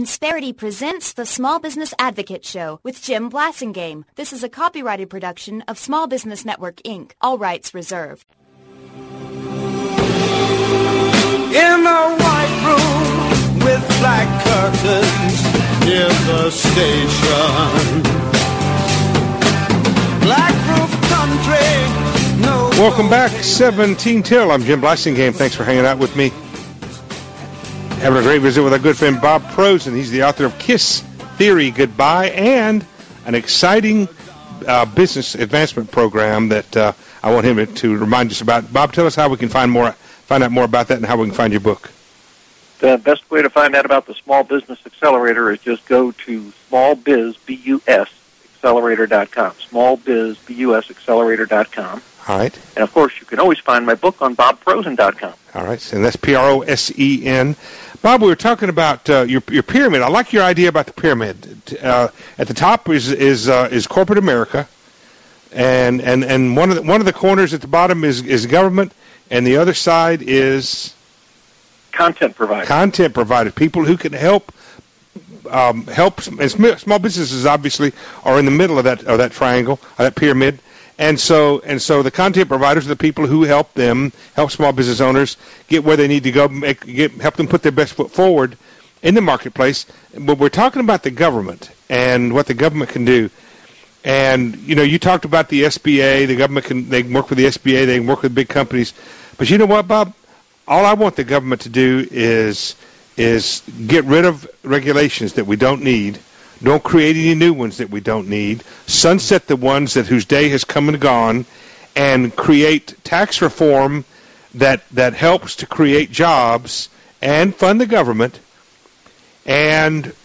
Insperity presents the Small Business Advocate Show with Jim Blasingame. This is a copyrighted production of Small Business Network, Inc. All rights reserved. In a white room with black curtains near the station. Black roof country. No. Welcome back, 17 till. I'm Jim Blasingame. Thanks for hanging out with me. Having a great visit with our good friend Bob Prosen. He's the author of Kiss Theory Goodbye and an exciting business advancement program that I want him to remind us about. Bob, tell us how we can find out more about that and how we can find your book. The best way to find out about the Small Business Accelerator is just go to smallbizbusaccelerator.com. Smallbizbusaccelerator.com. All right. And, of course, you can always find my book on bobprosen.com. All right, and that's Prosen. Bob, we were talking about your pyramid. I like your idea about the pyramid. At the top is corporate America, and one of the corners at the bottom is government, and the other side is content providers. Content providers, people who can help. And small businesses obviously are in the middle of that triangle, that pyramid. And so the content providers are the people who help small business owners get where they need to go, help them put their best foot forward in the marketplace. But we're talking about the government and what the government can do. And, you talked about the SBA. The government they can work with the SBA. They can work with big companies. But you know what, Bob? All I want the government to do is get rid of regulations that we don't need. Don't create any new ones that we don't need. Sunset the ones whose day has come and gone, and create tax reform that helps to create jobs and fund the government. And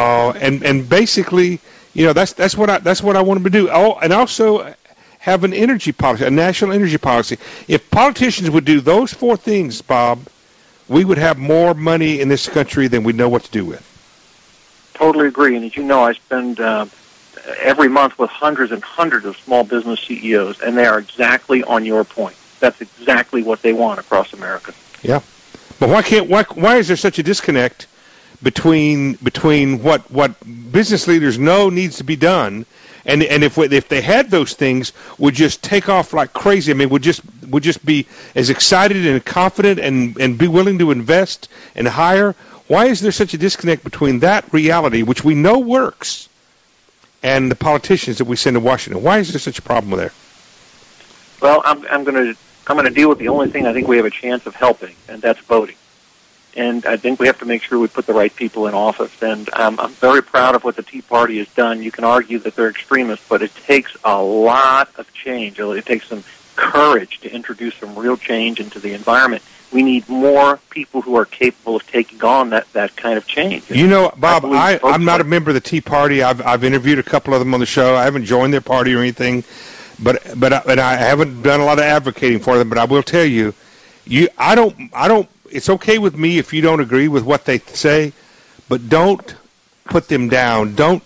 basically, that's what I want them to do. Oh, and also have an energy policy, a national energy policy. If politicians would do those four things, Bob, we would have more money in this country than we know what to do with. Totally agree. And as you know, I spend every month with hundreds and hundreds of small business CEOs, and they are exactly on your point. That's exactly what they want across America. Yeah. But why is there such a disconnect between what business leaders know needs to be done, and if they had those things, would just take off like crazy? I mean, would just be as excited and confident and be willing to invest and hire. Why is there such a disconnect between that reality, which we know works, and the politicians that we send to Washington? Why is there such a problem there? Well, I'm going to deal with the only thing I think we have a chance of helping, and that's voting. And I think we have to make sure we put the right people in office. And I'm very proud of what the Tea Party has done. You can argue that they're extremists, but it takes a lot of change. It takes some courage to introduce some real change into the environment. We need more people who are capable of taking on that kind of change. Bob, I'm not a member of the Tea Party. I've interviewed a couple of them on the show. I haven't joined their party or anything, but I haven't done a lot of advocating for them. But I will tell you, I don't. It's okay with me if you don't agree with what they say, but don't put them down. Don't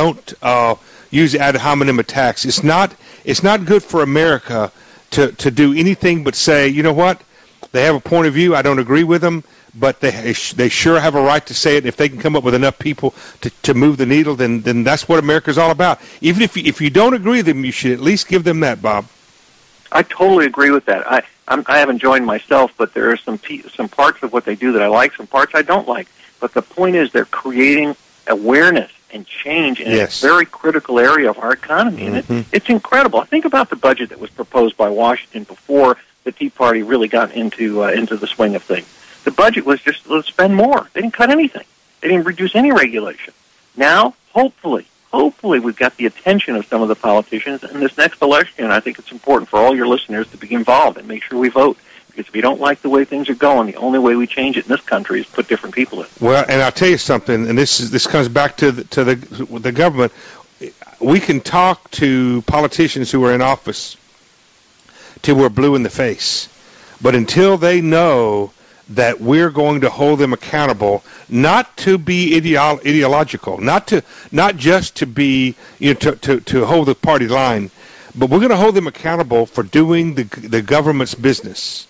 use ad hominem attacks. It's not good for America to do anything but say, you know what? They have a point of view. I don't agree with them, but they sure have a right to say it. If they can come up with enough people to move the needle, then that's what America's all about. Even if you don't agree with them, you should at least give them that, Bob. I totally agree with that. I haven't joined myself, but there are some parts of what they do that I like, some parts I don't like. But the point is they're creating awareness and change in a very critical area of our economy. And it's incredible. Think about the budget that was proposed by Washington before the Tea Party really got into the swing of things. The budget was just, let's spend more. They didn't cut anything. They didn't reduce any regulation. Now, hopefully we've got the attention of some of the politicians in this next election. I think it's important for all your listeners to be involved and make sure we vote. Because if you don't like the way things are going, the only way we change it in this country is put different people in. Well, and I'll tell you something, and this comes back to the government. We can talk to politicians who are in office till we're blue in the face, but until they know that we're going to hold them accountable, not to be ideological, not just to be to hold the party line, but we're going to hold them accountable for doing the government's business.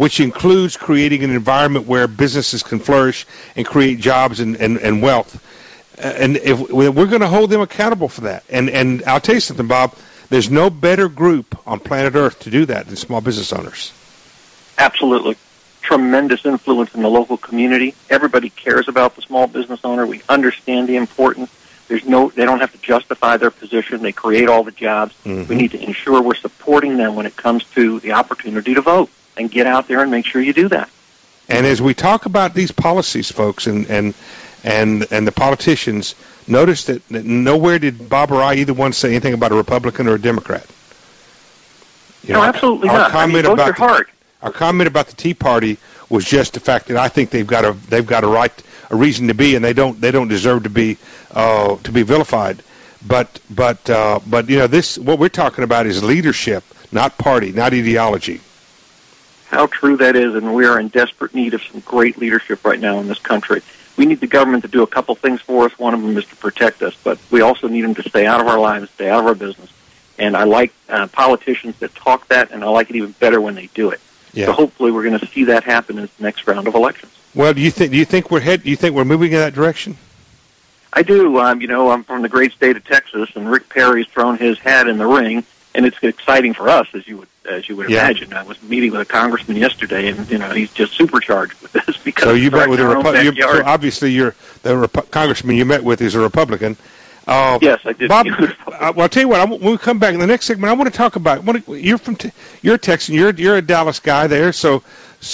which includes creating an environment where businesses can flourish and create jobs and wealth. And if we're going to hold them accountable for that. And I'll tell you something, Bob, there's no better group on planet Earth to do that than small business owners. Absolutely. Tremendous influence in the local community. Everybody cares about the small business owner. We understand the importance. They don't have to justify their position. They create all the jobs. Mm-hmm. We need to ensure we're supporting them when it comes to the opportunity to vote, and get out there and make sure you do that. And as we talk about these policies, folks, and the politicians, notice that nowhere did Bob or I either one say anything about a Republican or a Democrat. No, absolutely not. Vote your heart. Our comment about the Tea Party was just the fact that I think they've got a reason to be, and they don't deserve to be vilified. But this, what we're talking about is leadership, not party, not ideology. How true that is, and we are in desperate need of some great leadership right now in this country. We need the government to do a couple things for us. One of them is to protect us, but we also need them to stay out of our lives, stay out of our business. And I like politicians that talk that, and I like it even better when they do it. Yeah. So hopefully we're going to see that happen in the next round of elections. Well, do you think we're moving in that direction? I do. I'm from the great state of Texas, and Rick Perry's thrown his hat in the ring, and it's exciting for us, as you would imagine. I was meeting with a congressman yesterday, and he's just supercharged with this because. So you met with so obviously, the congressman you met with is a Republican. Yes, I did. Bob, I'll tell you what. When we come back in the next segment, I want to talk about. You're a Texan. You're a Dallas guy there. So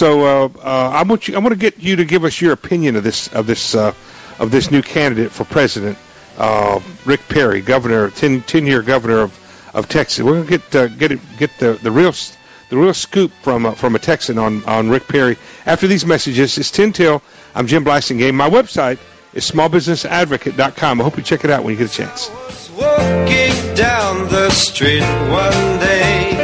I want to get you to give us your opinion of this new candidate for president, Rick Perry, governor, 10-year governor of Texas. We're going to get the real scoop from a Texan on Rick Perry after these messages. It's 10 till. I'm Jim Blasingame. My website is smallbusinessadvocate.com. I hope you check it out when you get a chance. I was walking down the street one day.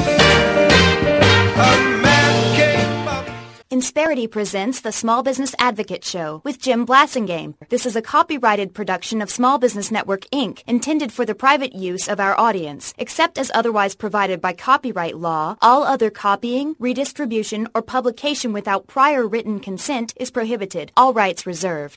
A man came up. Insperity presents the Small Business Advocate Show with Jim Blasingame. This is a copyrighted production of Small Business Network, Inc., intended for the private use of our audience. Except as otherwise provided by copyright law, all other copying, redistribution, or publication without prior written consent is prohibited. All rights reserved.